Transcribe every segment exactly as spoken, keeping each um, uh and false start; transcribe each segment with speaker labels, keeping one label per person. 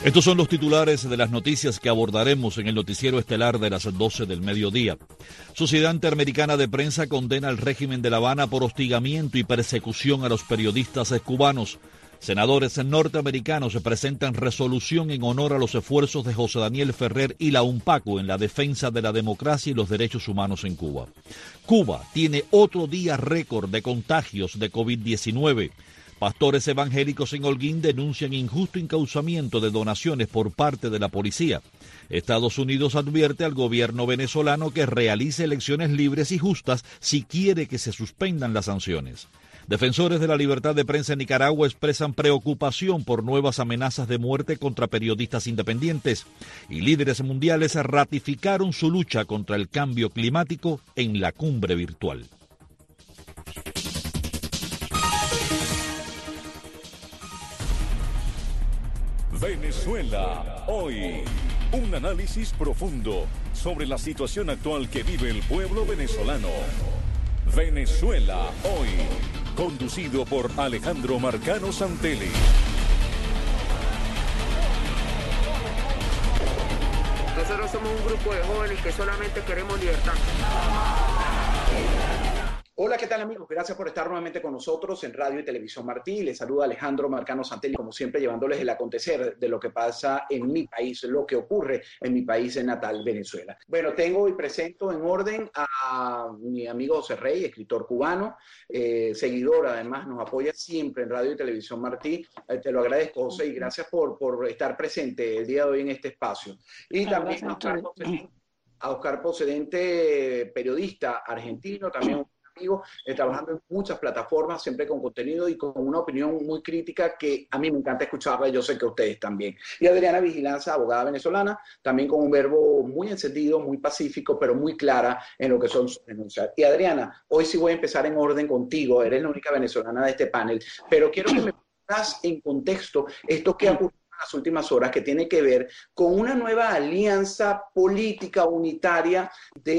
Speaker 1: Estos son los titulares de las noticias que abordaremos en el noticiero estelar de las doce del mediodía. Sociedad Interamericana de Prensa condena al régimen de La Habana por hostigamiento y persecución a los periodistas cubanos. Senadores norteamericanos presentan resolución en honor a los esfuerzos de José Daniel Ferrer y la UNPACO en la defensa de la democracia y los derechos humanos en Cuba. Cuba tiene otro día récord de contagios de COVID diecinueve. Pastores evangélicos en Holguín denuncian injusto encauzamiento de donaciones por parte de la policía. Estados Unidos advierte al gobierno venezolano que realice elecciones libres y justas si quiere que se suspendan las sanciones. Defensores de la libertad de prensa en Nicaragua expresan preocupación por nuevas amenazas de muerte contra periodistas independientes. Y líderes mundiales ratificaron su lucha contra el cambio climático en la cumbre virtual.
Speaker 2: Venezuela hoy. Un análisis profundo sobre la situación actual que vive el pueblo venezolano. Venezuela hoy. Conducido por Alejandro Marcano Santelli.
Speaker 3: Nosotros somos un grupo de jóvenes que solamente queremos libertad.
Speaker 4: Hola, ¿qué tal amigos? Gracias por estar nuevamente con nosotros en Radio y Televisión Martí. Les saluda Alejandro Marcano Santelli, como siempre llevándoles el acontecer de lo que pasa en mi país, lo que ocurre en mi país natal, Venezuela. Bueno, tengo y presento en orden a mi amigo José Rey, escritor cubano, eh, seguidor además, nos apoya siempre en Radio y Televisión Martí. Eh, te lo agradezco, José, y gracias por, por estar presente el día de hoy en este espacio. Y también a Oscar Procedente, a Oscar Procedente, periodista argentino, también amigo, eh, trabajando en muchas plataformas, siempre con contenido y con una opinión muy crítica que a mí me encanta escucharla, yo sé que a ustedes también. Y Adriana Vigilanza, abogada venezolana, también con un verbo muy encendido, muy pacífico, pero muy clara en lo que son sus denuncias. Y Adriana, hoy sí voy a empezar en orden contigo, eres la única venezolana de este panel, pero quiero que me pongas en contexto esto que ha ocurrido en las últimas horas, que tiene que ver con una nueva alianza política unitaria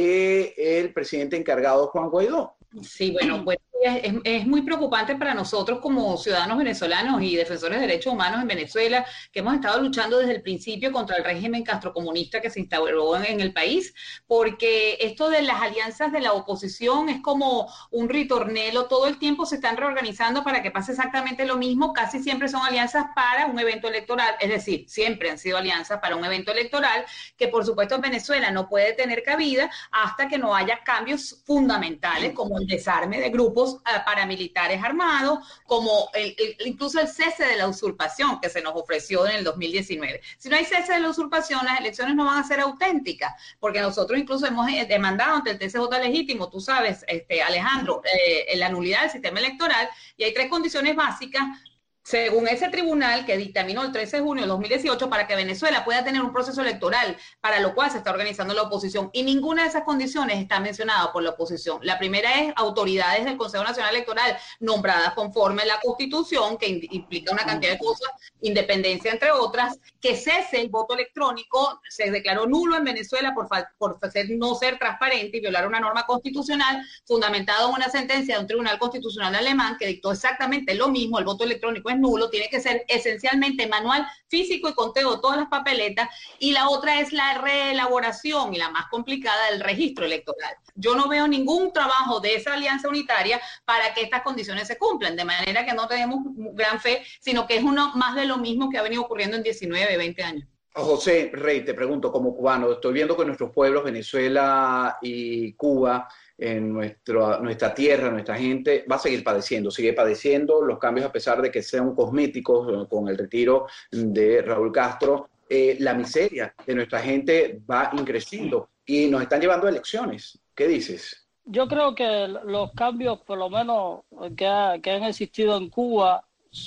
Speaker 4: del presidente encargado Juan Guaidó.
Speaker 5: Sí, bueno, pues es, es muy preocupante para nosotros como ciudadanos venezolanos y defensores de derechos humanos en Venezuela, que hemos estado luchando desde el principio contra el régimen castrocomunista que se instauró en, en el país, porque esto de las alianzas de la oposición es como un ritornelo, todo el tiempo se están reorganizando para que pase exactamente lo mismo, casi siempre son alianzas para un evento electoral, es decir, siempre han sido alianzas para un evento electoral que por supuesto en Venezuela no puede tener cabida hasta que no haya cambios fundamentales como el desarme de grupos uh, paramilitares armados, como el, el, incluso el cese de la usurpación que se nos ofreció en el dos mil diecinueve. Si no hay cese de la usurpación, las elecciones no van a ser auténticas, porque nosotros incluso hemos demandado ante el T C J legítimo, tú sabes, este, Alejandro, eh, la nulidad del sistema electoral, y hay tres condiciones básicas según ese tribunal que dictaminó el trece de junio de dos mil dieciocho para que Venezuela pueda tener un proceso electoral, para lo cual se está organizando la oposición, y ninguna de esas condiciones está mencionada por la oposición. La primera es autoridades del Consejo Nacional Electoral nombradas conforme a la Constitución, que implica una cantidad de cosas, independencia entre otras, que cese el voto electrónico, se declaró nulo en Venezuela por, por ser, no ser transparente y violar una norma constitucional fundamentada en una sentencia de un tribunal constitucional alemán que dictó exactamente lo mismo, el voto electrónico es nulo, tiene que ser esencialmente manual, físico y conteo de todas las papeletas, y la otra es la reelaboración y la más complicada del registro electoral. Yo no veo ningún trabajo de esa alianza unitaria para que estas condiciones se cumplan, de manera que no tenemos gran fe, sino que es uno más de lo mismo que ha venido ocurriendo en diecinueve, veinte años.
Speaker 4: José Rey, te pregunto como cubano, estoy viendo que nuestros pueblos, Venezuela y Cuba, en nuestro, nuestra tierra, nuestra gente, va a seguir padeciendo, sigue padeciendo los cambios a pesar de que sean cosméticos con el retiro de Raúl Castro. Eh, la miseria de nuestra gente va increciendo y nos están llevando a elecciones. ¿Qué dices?
Speaker 6: Yo creo que los cambios, por lo menos que, ha, que han existido en Cuba,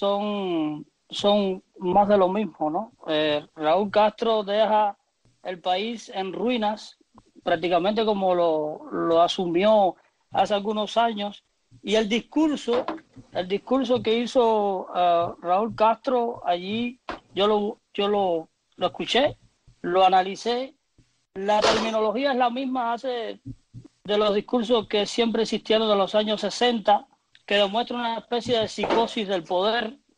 Speaker 6: son, son más de lo mismo, ¿no? Eh, Raúl Castro deja el país en ruinas, prácticamente como lo, lo asumió hace algunos años, y el discurso, el discurso que hizo uh, Raúl Castro allí, yo lo, yo lo, lo escuché, lo analicé, la terminología es la misma hace de los discursos que siempre existieron de los años sesenta, que demuestra una especie de psicosis del poder,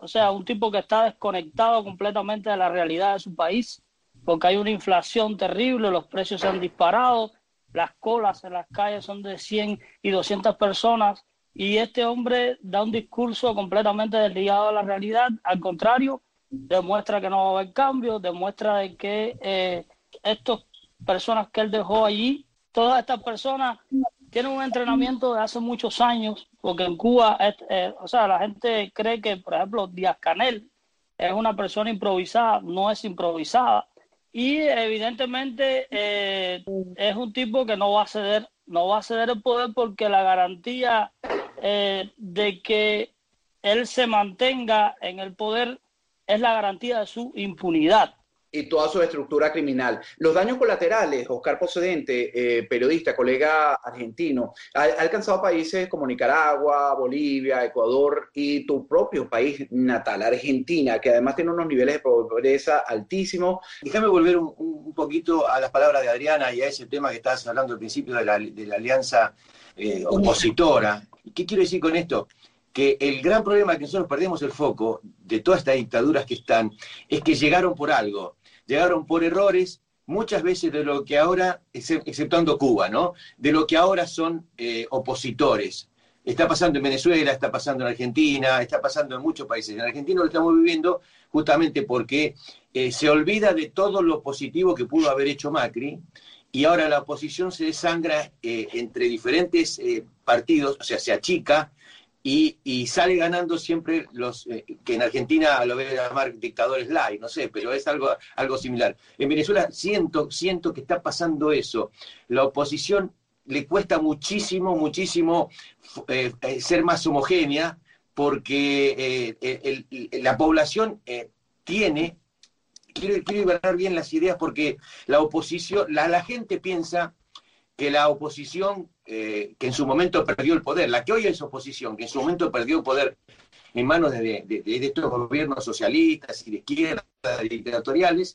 Speaker 6: o sea, un tipo que está desconectado completamente de la realidad de su país, porque hay una inflación terrible, los precios se han disparado, las colas en las calles son de cien y doscientas personas, y este hombre da un discurso completamente desligado de la realidad. Al contrario, demuestra que no va a haber cambio, demuestra de que eh, estas personas que él dejó allí, todas estas personas tienen un entrenamiento de hace muchos años, porque en Cuba, es, eh, o sea, la gente cree que, por ejemplo, Díaz-Canel es una persona improvisada, no es improvisada, y evidentemente eh, es un tipo que no va a ceder, no va a ceder el poder, porque la garantía eh, de que él se mantenga en el poder es la garantía de su impunidad.
Speaker 4: Y toda su estructura criminal. Los daños colaterales, Oscar Pocedente, eh, periodista, colega argentino, ha, ha alcanzado países como Nicaragua, Bolivia, Ecuador y tu propio país natal, Argentina, que además tiene unos niveles de pobreza altísimos.
Speaker 7: Déjame volver un, un poquito a las palabras de Adriana y a ese tema que estabas hablando al principio de la, de la alianza eh, opositora. ¿Qué quiero decir con esto? Que el gran problema que nosotros perdemos el foco de todas estas dictaduras que están es que llegaron por algo. Llegaron por errores, muchas veces de lo que ahora, exceptuando Cuba, ¿no? De lo que ahora son eh, opositores. Está pasando en Venezuela, está pasando en Argentina, está pasando en muchos países. En Argentina lo estamos viviendo justamente porque eh, se olvida de todo lo positivo que pudo haber hecho Macri, y ahora la oposición se desangra eh, entre diferentes eh, partidos, o sea, se achica, Y, y sale ganando siempre los eh, que en Argentina lo voy a llamar dictadores light, no sé, pero es algo, algo similar. En Venezuela siento, siento que está pasando eso. La oposición le cuesta muchísimo, muchísimo eh, eh, ser más homogénea, porque eh, el, el, la población eh, tiene, quiero, quiero liberar bien las ideas, porque la oposición, la, la gente piensa que la oposición, eh, que en su momento perdió el poder, la que hoy es oposición, que en su momento perdió el poder en manos de, de, de estos gobiernos socialistas y de izquierda, dictatoriales,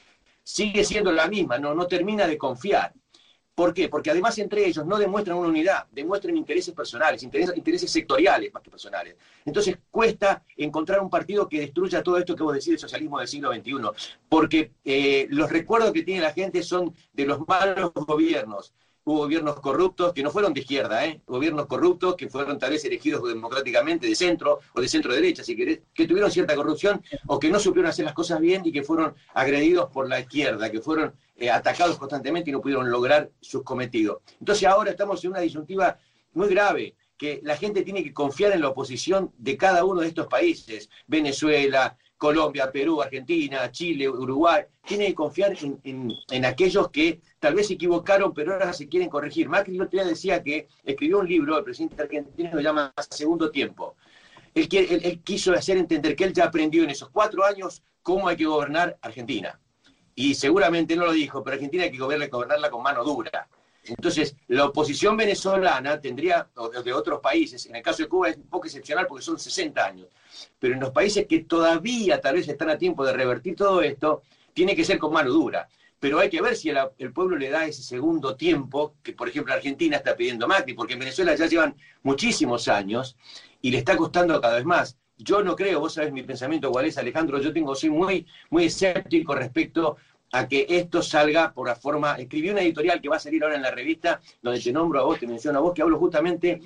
Speaker 7: sigue siendo la misma, no, no termina de confiar. ¿Por qué? Porque además entre ellos no demuestran una unidad, demuestran intereses personales, intereses, intereses sectoriales más que personales. Entonces cuesta encontrar un partido que destruya todo esto que vos decís del socialismo del siglo veintiuno, porque eh, los recuerdos que tiene la gente son de los malos gobiernos. Hubo gobiernos corruptos que no fueron de izquierda, ¿eh? Gobiernos corruptos que fueron tal vez elegidos democráticamente de centro o de centro-derecha, si querés, que tuvieron cierta corrupción o que no supieron hacer las cosas bien y que fueron agredidos por la izquierda, que fueron eh, atacados constantemente y no pudieron lograr sus cometidos. Entonces ahora estamos en una disyuntiva muy grave, que la gente tiene que confiar en la oposición de cada uno de estos países, Venezuela, Colombia, Perú, Argentina, Chile, Uruguay, tiene que confiar en, en, en aquellos que tal vez se equivocaron, pero ahora se quieren corregir. Macri el otro día decía que escribió un libro, el presidente argentino lo llama Segundo Tiempo. Él, él, él quiso hacer entender que él ya aprendió en esos cuatro años cómo hay que gobernar Argentina. Y seguramente no lo dijo, pero Argentina hay que gobernarla con mano dura. Entonces, la oposición venezolana tendría, o de otros países, en el caso de Cuba es un poco excepcional porque son sesenta años, pero en los países que todavía tal vez están a tiempo de revertir todo esto, tiene que ser con mano dura. Pero hay que ver si el, el pueblo le da ese segundo tiempo, que por ejemplo Argentina está pidiendo Macri, porque en Venezuela ya llevan muchísimos años y le está costando cada vez más. Yo no creo, vos sabés mi pensamiento cuál es, Alejandro, yo tengo, soy muy, muy escéptico respecto a que esto salga por la forma. Escribí una editorial que va a salir ahora en la revista, donde te nombro a vos, te menciono a vos, que hablo justamente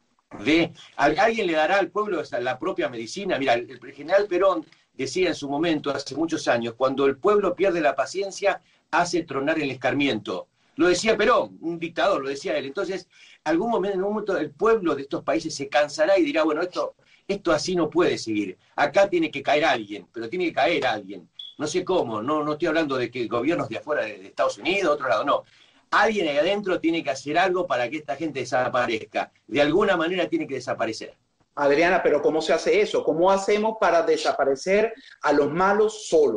Speaker 7: de, a, alguien le dará al pueblo la propia medicina. Mira, el, el general Perón decía en su momento, hace muchos años, cuando el pueblo pierde la paciencia, hace tronar el escarmiento. Lo decía Perón, un dictador, lo decía él. Entonces, algún momento, en algún momento el pueblo de estos países se cansará y dirá, bueno, esto, esto así no puede seguir. Acá tiene que caer alguien, pero tiene que caer alguien. No sé cómo, no, no estoy hablando de que gobiernos de afuera de, de Estados Unidos, otro lado, no. Alguien ahí adentro tiene que hacer algo para que esta gente desaparezca. De alguna manera tiene que desaparecer.
Speaker 4: Adriana, pero ¿cómo se hace eso? ¿Cómo hacemos para desaparecer a los malos solos?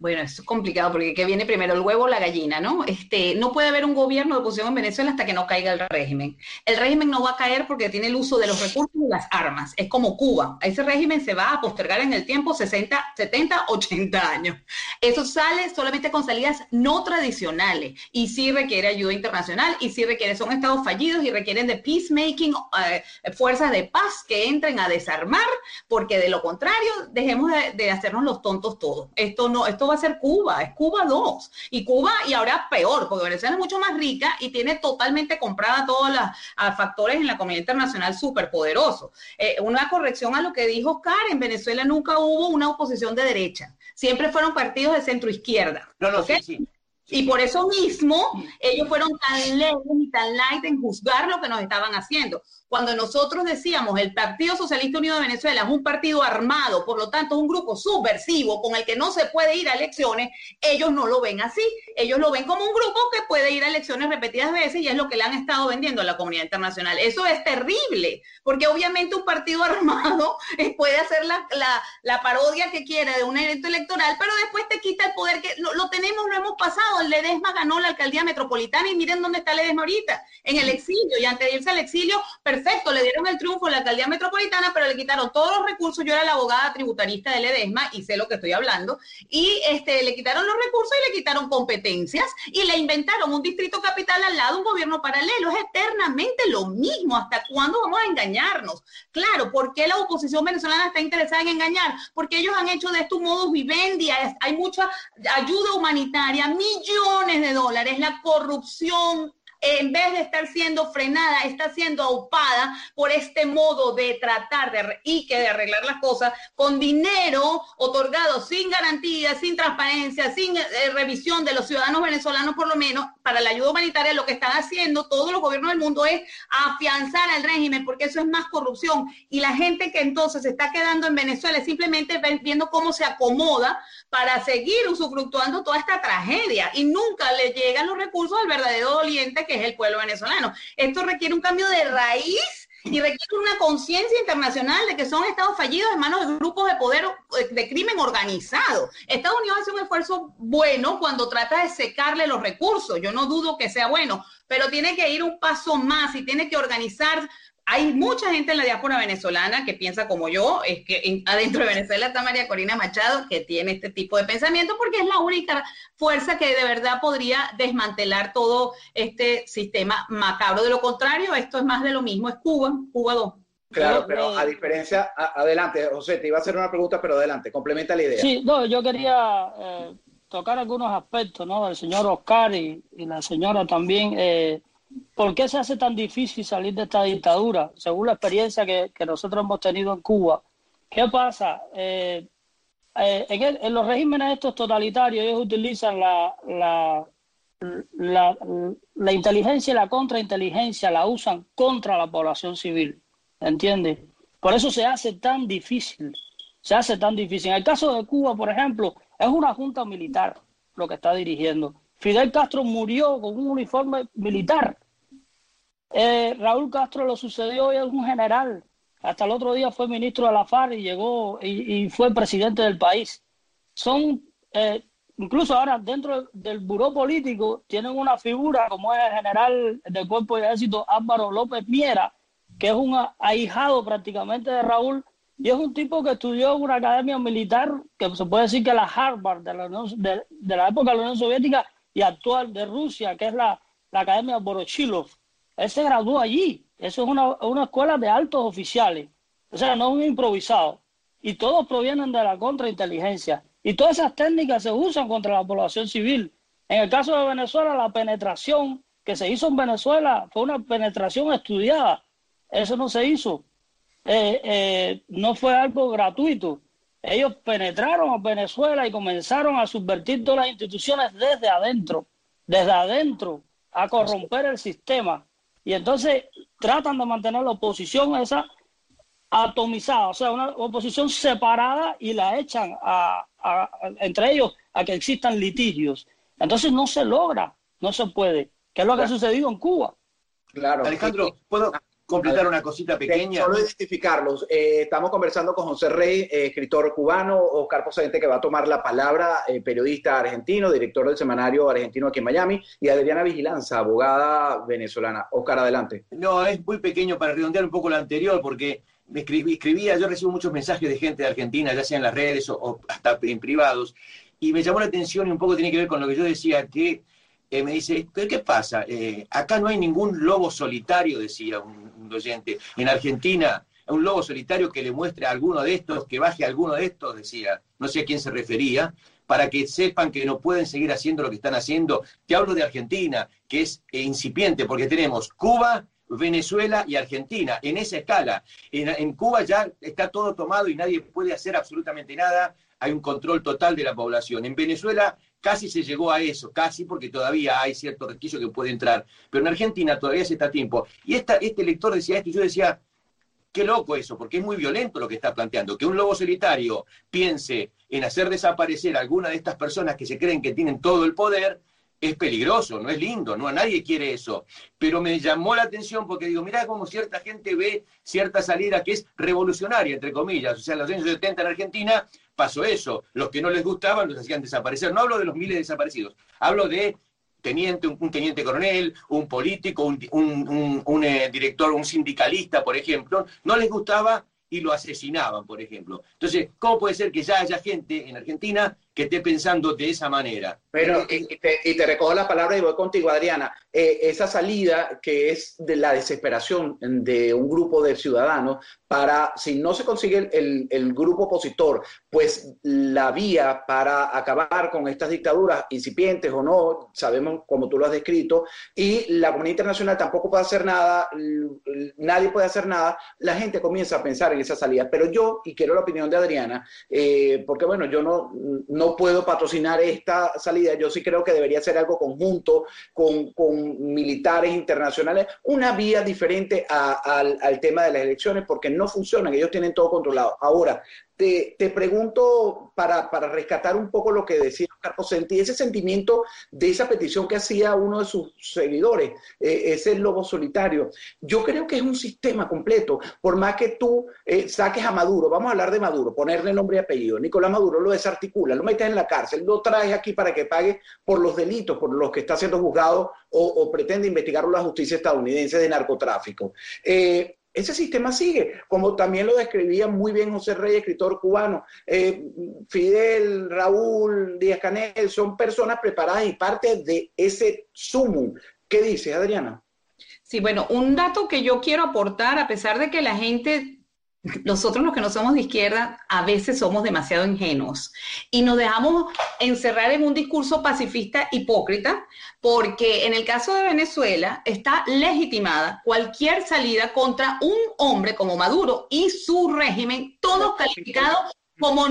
Speaker 5: Bueno, eso es complicado porque ¿qué viene primero, el huevo o la gallina, no? Este, no puede haber un gobierno de oposición en Venezuela hasta que no caiga el régimen. El régimen no va a caer porque tiene el uso de los recursos y las armas. Es como Cuba. Ese régimen se va a postergar en el tiempo sesenta, setenta, ochenta años. Eso sale solamente con salidas no tradicionales y sí requiere ayuda internacional y sí requiere, son estados fallidos y requieren de peacemaking, eh, fuerzas de paz que entren a desarmar, porque de lo contrario dejemos de, de hacernos los tontos todos. Esto no, esto va a ser Cuba, es Cuba dos, y Cuba, y ahora peor, porque Venezuela es mucho más rica y tiene totalmente comprada todos los factores en la comunidad internacional súper poderosos. Eh, una corrección a lo que dijo Karen, en Venezuela nunca hubo una oposición de derecha, siempre fueron partidos de centro izquierda.
Speaker 7: No, no,
Speaker 5: ¿okay?
Speaker 7: sí, sí.
Speaker 5: Y por eso mismo ellos fueron tan leves y tan light en juzgar lo que nos estaban haciendo. Cuando nosotros decíamos el Partido Socialista Unido de Venezuela es un partido armado, por lo tanto es un grupo subversivo con el que no se puede ir a elecciones, ellos no lo ven así. Ellos lo ven como un grupo que puede ir a elecciones repetidas veces y es lo que le han estado vendiendo a la comunidad internacional. Eso es terrible, porque obviamente un partido armado puede hacer la, la, la parodia que quiera de un evento electoral, pero después te quita el poder que lo, lo tenemos, lo hemos pasado. El Ledesma ganó la alcaldía metropolitana y miren dónde está Ledesma ahorita, en el exilio, y antes de irse al exilio, perfecto, le dieron el triunfo a la alcaldía metropolitana, pero le quitaron todos los recursos. Yo era la abogada tributarista de Ledesma y sé lo que estoy hablando, y este, le quitaron los recursos y le quitaron competencias y le inventaron un distrito capital al lado, un gobierno paralelo. Es eternamente lo mismo. ¿Hasta cuándo vamos a engañarnos? Claro, ¿por qué la oposición venezolana está interesada en engañar? Porque ellos han hecho de esto un modus vivendi. Hay mucha ayuda humanitaria, millones de dólares, la corrupción, en vez de estar siendo frenada, está siendo aupada por este modo de tratar de y que de arreglar las cosas con dinero otorgado sin garantía, sin transparencia, sin eh, revisión de los ciudadanos venezolanos, por lo menos para la ayuda humanitaria. Lo que están haciendo todos los gobiernos del mundo es afianzar al régimen, porque eso es más corrupción, y la gente que entonces se está quedando en Venezuela es simplemente viendo cómo se acomoda para seguir usufructuando toda esta tragedia, y nunca le llegan los recursos al verdadero doliente, que es el pueblo venezolano. Esto requiere un cambio de raíz y requiere una conciencia internacional de que son estados fallidos en manos de grupos de poder de crimen organizado. Estados Unidos hace un esfuerzo bueno cuando trata de secarle los recursos. Yo no dudo que sea bueno, pero tiene que ir un paso más y tiene que organizar. Hay mucha gente en la diáspora venezolana que piensa como yo, es que en, adentro de Venezuela está María Corina Machado, que tiene este tipo de pensamiento, porque es la única fuerza que de verdad podría desmantelar todo este sistema macabro. De lo contrario, esto es más de lo mismo, es Cuba, Cuba dos.
Speaker 4: Claro, pero a diferencia, a, adelante, José, te iba a hacer una pregunta, pero adelante, complementa la idea.
Speaker 6: Sí, no, yo quería eh, tocar algunos aspectos, ¿no? Del señor Oscar y, y la señora también. Eh, ¿Por qué se hace tan difícil salir de esta dictadura? Según la experiencia que, que nosotros hemos tenido en Cuba, ¿qué pasa? Eh, eh, en, el, en los regímenes estos totalitarios ellos utilizan la, la, la, la inteligencia y la contrainteligencia, la usan contra la población civil, ¿entiendes? Por eso se hace tan difícil, se hace tan difícil. En el caso de Cuba, por ejemplo, es una junta militar lo que está dirigiendo. Fidel Castro murió con un uniforme militar. Eh, Raúl Castro lo sucedió y es un general. Hasta el otro día fue ministro de la FARC y llegó y, y fue presidente del país. Son, eh, incluso ahora dentro del buró político tienen una figura como es el general del Cuerpo de Ejército Álvaro López Miera, que es un ahijado prácticamente de Raúl, y es un tipo que estudió en una academia militar que se puede decir que la Harvard de la, de, de la época de la Unión Soviética y actual de Rusia, que es la, la Academia Voroshilov. Él se graduó allí. Eso es una, una escuela de altos oficiales. O sea, no es un improvisado. Y todos provienen de la contrainteligencia. Y todas esas técnicas se usan contra la población civil. En el caso de Venezuela, la penetración que se hizo en Venezuela fue una penetración estudiada. Eso no se hizo. Eh, eh, no fue algo gratuito. Ellos penetraron a Venezuela y comenzaron a subvertir todas las instituciones desde adentro, desde adentro, a corromper el sistema. Y entonces tratan de mantener la oposición esa atomizada, o sea, una oposición separada, y la echan a, a, a, entre ellos a que existan litigios. Entonces no se logra, no se puede, que es lo que ha sucedido en Cuba.
Speaker 7: Claro. Alejandro, ¿puedo, completar una cosita pequeña?
Speaker 4: Solo identificarlos. Eh, estamos conversando con José Rey, eh, escritor cubano, Oscar Pocente, que va a tomar la palabra, eh, periodista argentino, director del semanario argentino aquí en Miami, y Adriana Vigilanza, abogada venezolana. Oscar, adelante.
Speaker 7: No, es muy pequeño para redondear un poco lo anterior, porque me escribí, escribía, yo recibo muchos mensajes de gente de Argentina, ya sea en las redes o, o hasta en privados, y me llamó la atención y un poco tiene que ver con lo que yo decía, que Eh, me dice, ¿pero qué pasa? Eh, acá no hay ningún lobo solitario, decía un, un oyente. En Argentina, un lobo solitario que le muestre a alguno de estos, que baje a alguno de estos, decía, no sé a quién se refería, para que sepan que no pueden seguir haciendo lo que están haciendo. Te hablo de Argentina, que es eh, incipiente, porque tenemos Cuba, Venezuela y Argentina, en esa escala. En, en Cuba ya está todo tomado y nadie puede hacer absolutamente nada, hay un control total de la población. En Venezuela casi se llegó a eso, casi porque todavía hay cierto resquicio que puede entrar, pero en Argentina todavía se está a tiempo. Y esta, este lector decía esto y yo decía, qué loco eso, porque es muy violento lo que está planteando, que un lobo solitario piense en hacer desaparecer a alguna de estas personas que se creen que tienen todo el poder, es peligroso, no es lindo, no, nadie quiere eso. Pero me llamó la atención porque digo, mirá cómo cierta gente ve cierta salida que es revolucionaria, entre comillas. O sea, en los años setenta en Argentina pasó eso. Los que no les gustaban los hacían desaparecer. No hablo de los miles de desaparecidos, hablo de teniente, un, un teniente coronel, un político, un, un, un, un eh, director, un sindicalista, por ejemplo. No les gustaba y lo asesinaban, por ejemplo. Entonces, ¿cómo puede ser que ya haya gente en Argentina que esté pensando de esa manera?
Speaker 4: Pero, y, y, te, y te recojo la palabra y voy contigo, Adriana. Eh, esa salida que es de la desesperación de un grupo de ciudadanos para, si no se consigue el, el, el grupo opositor, pues la vía para acabar con estas dictaduras, incipientes o no, sabemos como tú lo has descrito, y la comunidad internacional tampoco puede hacer nada, nadie puede hacer nada, la gente comienza a pensar en esa salida. Pero yo, y quiero la opinión de Adriana, eh, porque bueno, yo no, no puedo patrocinar esta salida, yo sí creo que debería ser algo conjunto con, con militares internacionales, una vía diferente a, a, al, al tema de las elecciones, porque no funcionan, ellos tienen todo controlado. Ahora, te, te pregunto para, para rescatar un poco lo que decía Oscar Pocente, ese sentimiento de esa petición que hacía uno de sus seguidores, eh, ese lobo solitario. Yo creo que es un sistema completo, por más que tú eh, saques a Maduro, vamos a hablar de Maduro, ponerle nombre y apellido, Nicolás Maduro lo desarticula, lo metes en la cárcel, lo traes aquí para que pague por los delitos por los que está siendo juzgado o, o pretende investigarlo la justicia estadounidense de narcotráfico. Eh, Ese sistema sigue, como también lo describía muy bien José Rey, escritor cubano. Eh, Fidel, Raúl, Díaz-Canel, son personas preparadas y parte de ese sumum. ¿Qué dices, Adriana?
Speaker 5: Sí, bueno, un dato que yo quiero aportar, a pesar de que la gente, nosotros los que no somos de izquierda, a veces somos demasiado ingenuos y nos dejamos encerrar en un discurso pacifista hipócrita, porque en el caso de Venezuela está legitimada cualquier salida contra un hombre como Maduro y su régimen, todos calificados como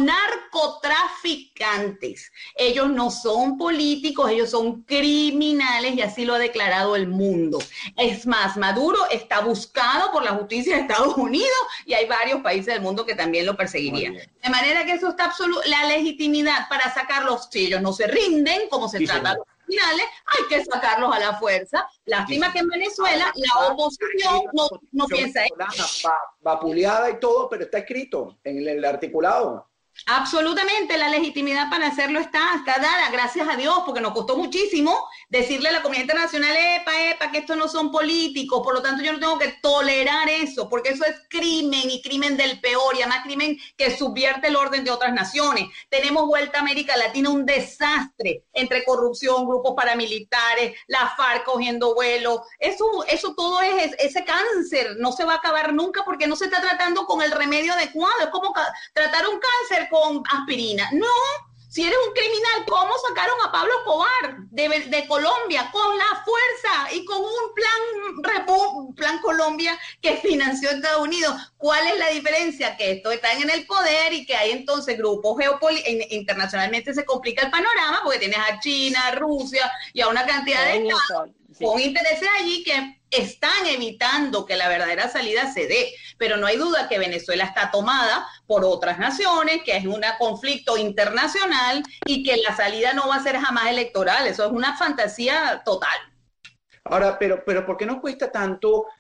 Speaker 5: narcotraficantes. Ellos no son políticos, ellos son criminales y así lo ha declarado el mundo. Es más, Maduro está buscado por la justicia de Estados Unidos y hay varios países del mundo que también lo perseguirían. De manera que eso está absoluto. La legitimidad para sacarlos, si ellos no se rinden, como se sí, trata los criminales, hay que sacarlos a la fuerza. Lástima sí, que en Venezuela la oposición no, no piensa eso.
Speaker 4: Vapuleada y todo, pero está escrito en el articulado.
Speaker 5: Absolutamente, la legitimidad para hacerlo está, está dada, gracias a Dios, porque nos costó muchísimo decirle a la comunidad internacional, epa, epa, que estos no son políticos, por lo tanto yo no tengo que tolerar eso, porque eso es crimen y crimen del peor, y además crimen que subvierte el orden de otras naciones. Tenemos vuelta a América Latina un desastre entre corrupción, grupos paramilitares, la FARC cogiendo vuelo, eso, eso todo es, ese cáncer no se va a acabar nunca porque no se está tratando con el remedio adecuado, es como tratar un cáncer con aspirina. No, si eres un criminal, ¿cómo sacaron a Pablo Escobar de, de Colombia? Con la fuerza y con un plan, Repu, plan Colombia que financió Estados Unidos. ¿Cuál es la diferencia? Que estos están en el poder y que hay entonces grupos geopolíticos, internacionalmente se complica el panorama porque tienes a China, a Rusia y a una cantidad de estados sí. con intereses allí que están evitando que la verdadera salida se dé, pero no hay duda que Venezuela está tomada por otras naciones, que es un conflicto internacional y que la salida no va a ser jamás electoral, eso es una fantasía total.
Speaker 4: Ahora, pero, pero ¿por qué nos cuesta tanto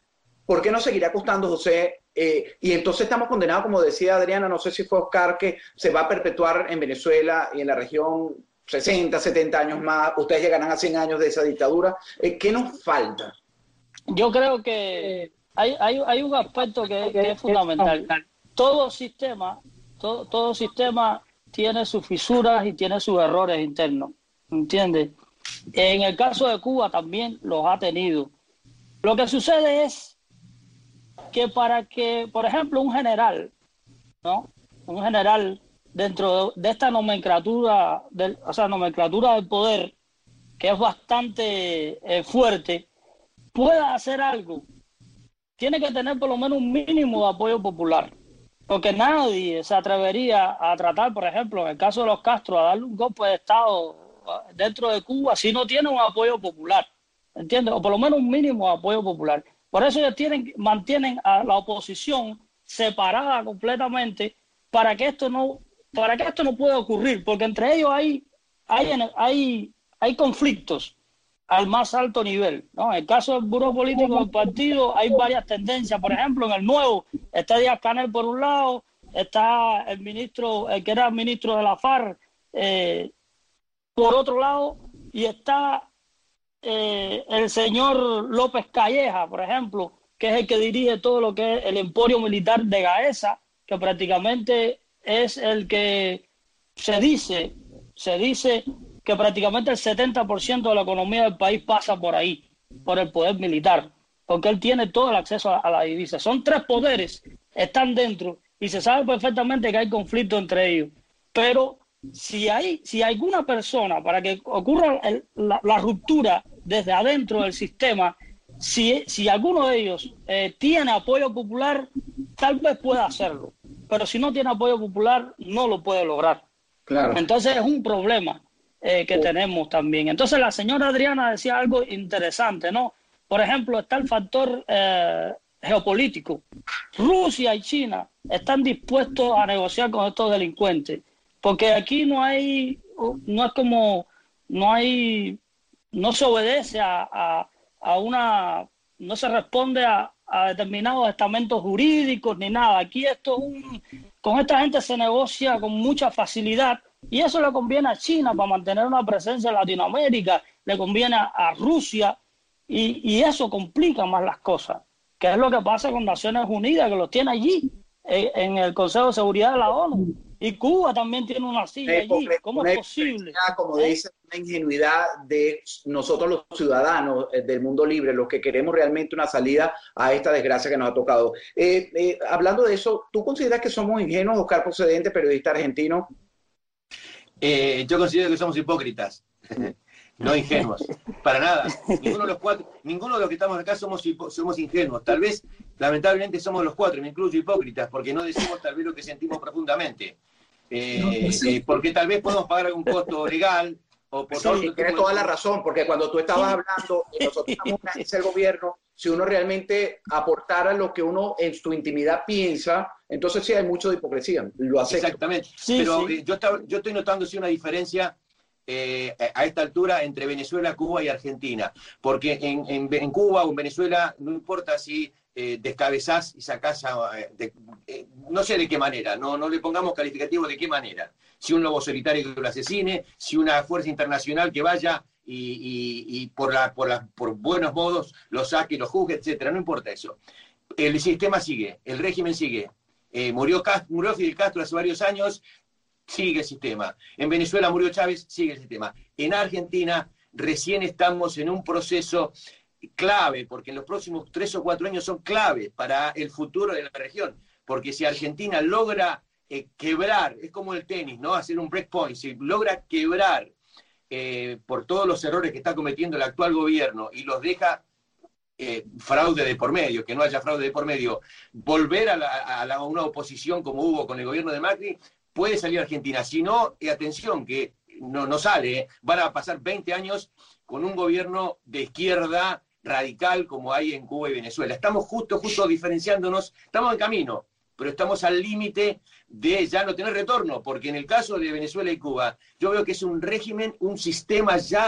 Speaker 4: ¿por qué no seguirá costando, José? Eh, y entonces estamos condenados, como decía Adriana, no sé si fue Oscar, que se va a perpetuar en Venezuela y en la región sesenta, setenta años más, ustedes llegarán a cien años de esa dictadura. Eh, ¿Qué nos falta?
Speaker 6: Yo creo que hay, hay, hay un aspecto que, que es fundamental. Todo sistema, todo, todo sistema tiene sus fisuras y tiene sus errores internos, ¿entiendes? En el caso de Cuba también los ha tenido. Lo que sucede es que para que, por ejemplo, un general, ¿no? Un general dentro de esta nomenclatura, del, o sea, nomenclatura del poder, que es bastante eh, fuerte, pueda hacer algo, tiene que tener por lo menos un mínimo de apoyo popular. Porque nadie se atrevería a tratar, por ejemplo, en el caso de los Castro, a darle un golpe de Estado dentro de Cuba si no tiene un apoyo popular, ¿entiendes? O por lo menos un mínimo de apoyo popular. Por eso ellos tienen, mantienen a la oposición separada completamente para que esto no, para que esto no pueda ocurrir, porque entre ellos hay, hay, hay, hay conflictos al más alto nivel, ¿no? En el caso del buró político del partido hay varias tendencias. Por ejemplo, en el nuevo está Díaz-Canel por un lado, está el ministro, el que era el ministro de la FARC eh, por otro lado, y está eh, el señor López Calleja, por ejemplo, que es el que dirige todo lo que es el emporio militar de Gaesa, que prácticamente es el que se dice, se dice que prácticamente el setenta por ciento de la economía del país pasa por ahí, por el poder militar, porque él tiene todo el acceso a, a la divisa. Son tres poderes, están dentro, y se sabe perfectamente que hay conflicto entre ellos. Pero si hay, si alguna persona, para que ocurra el, la, la ruptura desde adentro del sistema, si, si alguno de ellos eh, tiene apoyo popular, tal vez pueda hacerlo. Pero si no tiene apoyo popular, no lo puede lograr.
Speaker 4: Claro.
Speaker 6: Entonces es un problema eh, que oh. tenemos también. Entonces la señora Adriana decía algo interesante, ¿no? Por ejemplo, está el factor eh, geopolítico. Rusia y China están dispuestos a negociar con estos delincuentes, porque aquí no hay, no es como, no hay, no se obedece a, a, a una, no se responde a, a determinados estamentos jurídicos ni nada. Aquí esto es un, con esta gente se negocia con mucha facilidad, y eso le conviene a China para mantener una presencia en Latinoamérica, le conviene a, a Rusia, y, y eso complica más las cosas, que es lo que pasa con Naciones Unidas, que los tiene allí, eh, en el Consejo de Seguridad de la ONU. Y Cuba también tiene una silla allí. ¿Cómo es posible?
Speaker 4: Como
Speaker 6: ¿Eh?
Speaker 4: dice, una ingenuidad de nosotros los ciudadanos del mundo libre, los que queremos realmente una salida a esta desgracia que nos ha tocado. Eh, eh, hablando de eso, ¿tú consideras que somos ingenuos, Oscar Procedente, periodista argentino?
Speaker 7: Eh, yo considero que somos hipócritas, no ingenuos, para nada. Ninguno de los cuatro, ninguno de los que estamos acá somos, somos ingenuos. Tal vez, lamentablemente, somos los cuatro, me incluyo hipócritas, porque no decimos tal vez lo que sentimos profundamente. Eh, eh, porque tal vez podemos pagar algún costo legal. O por
Speaker 4: sí, tienes toda la razón, porque cuando tú estabas sí. hablando, y nosotros estamos en el gobierno, si uno realmente aportara lo que uno en su intimidad piensa, entonces sí hay mucho de hipocresía, lo acepto.
Speaker 7: Exactamente, sí, pero sí. Eh, yo, estaba, yo estoy notando sí una diferencia eh, a esta altura entre Venezuela, Cuba y Argentina, porque en, en, en Cuba o en Venezuela no importa si eh, descabezás y sacás, a, de, eh, no sé de qué manera, no, no le pongamos calificativo de qué manera, si un lobo solitario que lo asesine, si una fuerza internacional que vaya y, y, y por, la, por, la, por buenos modos lo saque, lo juzgue, etcétera, no importa eso. El sistema sigue, el régimen sigue. Eh, murió, murió Fidel Castro hace varios años, sigue el sistema. En Venezuela murió Chávez, sigue el sistema. En Argentina recién estamos en un proceso clave, porque en los próximos tres o cuatro años son clave para el futuro de la región, porque si Argentina logra eh, quebrar, es como el tenis, ¿no? Hacer un breakpoint, si logra quebrar eh, por todos los errores que está cometiendo el actual gobierno y los deja eh, fraude de por medio, que no haya fraude de por medio, volver a, la, a, la, a una oposición como hubo con el gobierno de Macri, puede salir Argentina. Si no, eh, atención, que no, no sale, eh, van a pasar veinte años con un gobierno de izquierda radical como hay en Cuba y Venezuela. Estamos justo, justo diferenciándonos, estamos en camino, pero estamos al límite de ya no tener retorno, porque en el caso de Venezuela y Cuba, yo veo que es un régimen, un sistema ya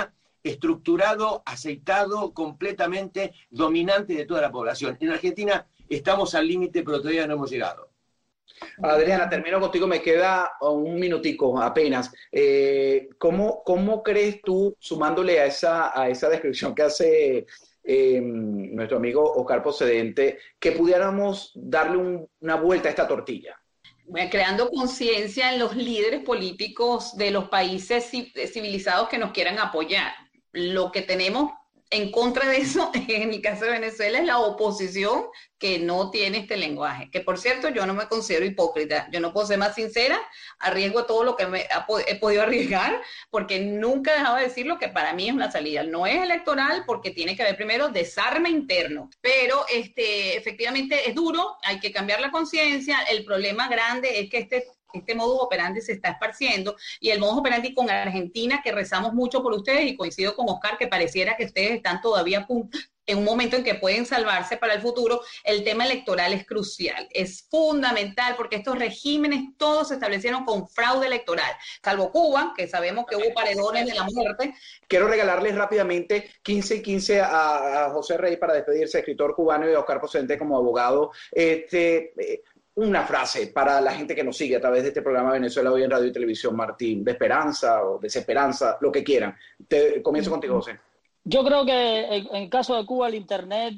Speaker 7: estructurado, aceitado, completamente dominante de toda la población. En Argentina estamos al límite, pero todavía no hemos llegado.
Speaker 4: Adriana, termino contigo, me queda un minutico apenas. Eh, ¿cómo, ¿Cómo crees tú, sumándole a esa, a esa descripción que hace eh, nuestro amigo Oscar Pocedente, que pudiéramos darle un, una vuelta a esta tortilla?
Speaker 5: Bueno, creando conciencia en los líderes políticos de los países civilizados que nos quieran apoyar. Lo que tenemos en contra de eso, en el caso de Venezuela, es la oposición que no tiene este lenguaje. Que, por cierto, yo no me considero hipócrita. Yo no puedo ser más sincera. Arriesgo todo lo que me he podido arriesgar, porque nunca he dejado de decir lo que para mí es una salida. No es electoral, porque tiene que haber primero desarme interno. Pero este, efectivamente es duro, hay que cambiar la conciencia. El problema grande es que este... Este modus operandi se está esparciendo, y el modus operandi con Argentina, que rezamos mucho por ustedes, y coincido con Oscar, que pareciera que ustedes están todavía en un momento en que pueden salvarse para el futuro. El tema electoral es crucial, es fundamental, porque estos regímenes todos se establecieron con fraude electoral, salvo Cuba, que sabemos que hubo paredones de la muerte.
Speaker 4: Quiero regalarles rápidamente quince y quince a, a José Rey para despedirse, escritor cubano, y a Oscar Pocedente como abogado. Este... Eh, Una frase para la gente que nos sigue a través de este programa Venezuela Hoy en Radio y Televisión, Martín, de esperanza o desesperanza, lo que quieran. Te, comienzo contigo, José.
Speaker 6: Yo creo que en, en el caso de Cuba el Internet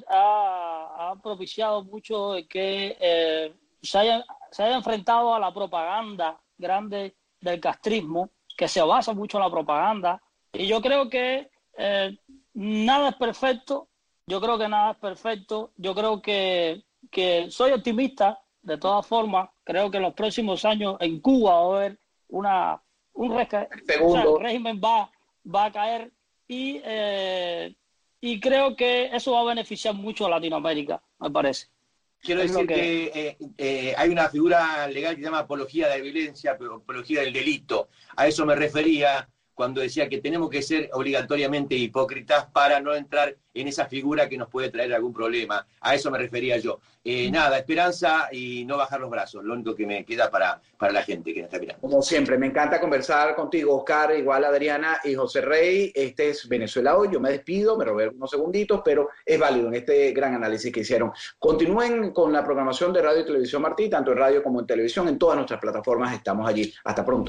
Speaker 6: ha, ha propiciado mucho que eh, se, haya, se haya enfrentado a la propaganda grande del castrismo, que se basa mucho en la propaganda. Y yo creo que eh, nada es perfecto, yo creo que nada es perfecto, yo creo que, que soy optimista. De todas formas, creo que en los próximos años en Cuba va a haber una, un resca- o sea, el régimen va, va a caer y, eh, y creo que eso va a beneficiar mucho a Latinoamérica, me parece.
Speaker 7: Quiero
Speaker 6: es
Speaker 7: decir
Speaker 6: que,
Speaker 7: que eh, eh, hay una figura legal que se llama apología de la violencia, apología del delito. A eso me refería cuando decía que tenemos que ser obligatoriamente hipócritas para no entrar en esa figura que nos puede traer algún problema. A eso me refería yo. Eh, nada, esperanza y no bajar los brazos, lo único que me queda para, para la gente que nos está mirando.
Speaker 4: Como siempre, me encanta conversar contigo, Oscar, igual Adriana y José Rey. Este es Venezuela Hoy, yo me despido, me robé unos segunditos, pero es válido en este gran análisis que hicieron. Continúen con la programación de Radio y Televisión Martí, tanto en radio como en televisión, en todas nuestras plataformas estamos allí. Hasta pronto.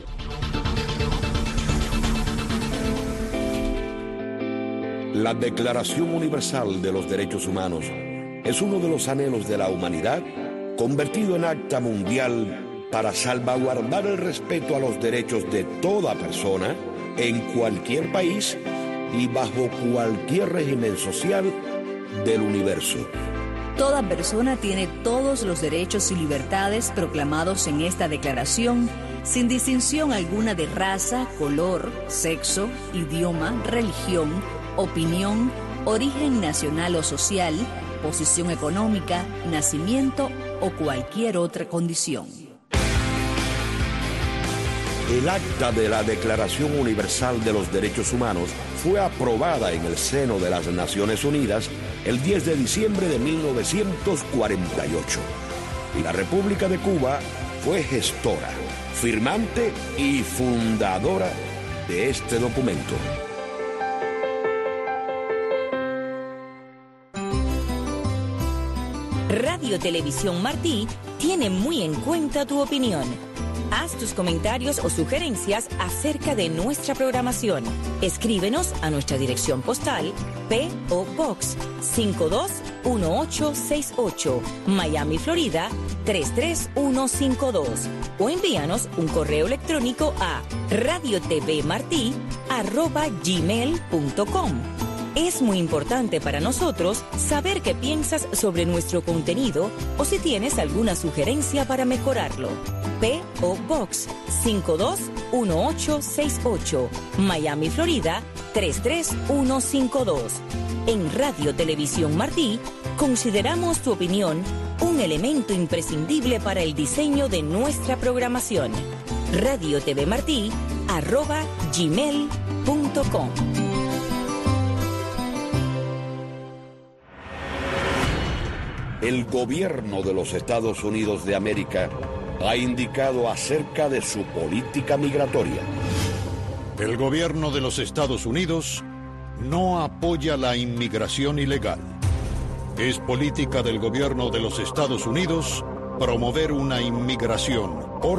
Speaker 8: La Declaración Universal de los Derechos Humanos es uno de los anhelos de la humanidad convertido en acta mundial para salvaguardar el respeto a los derechos de toda persona en cualquier país y bajo cualquier régimen social del universo.
Speaker 9: Toda persona tiene todos los derechos y libertades proclamados en esta declaración, sin distinción alguna de raza, color, sexo, idioma, religión, opinión, origen nacional o social, posición económica, nacimiento o cualquier otra condición.
Speaker 8: El acta de la Declaración Universal de los Derechos Humanos fue aprobada en el seno de las Naciones Unidas el diez de diciembre de mil novecientos cuarenta y ocho. Y la República de Cuba fue gestora, firmante y fundadora de este documento.
Speaker 10: Radio Televisión Martí tiene muy en cuenta tu opinión. Haz tus comentarios o sugerencias acerca de nuestra programación. Escríbenos a nuestra dirección postal P O Box cinco dos uno ocho seis ocho, Miami, Florida tres tres uno cinco dos, o envíanos un correo electrónico a radiotvmarti arroba gmail punto com. Es muy importante para nosotros saber qué piensas sobre nuestro contenido o si tienes alguna sugerencia para mejorarlo. P O Box cinco dos uno ocho seis ocho, Miami, Florida tres tres uno cinco dos. En Radio Televisión Martí consideramos tu opinión un elemento imprescindible para el diseño de nuestra programación. radiotvmarti arroba gmail punto com.
Speaker 8: El gobierno de los Estados Unidos de América ha indicado acerca de su política migratoria.
Speaker 11: El gobierno de los Estados Unidos no apoya la inmigración ilegal. Es política del gobierno de los Estados Unidos promover una inmigración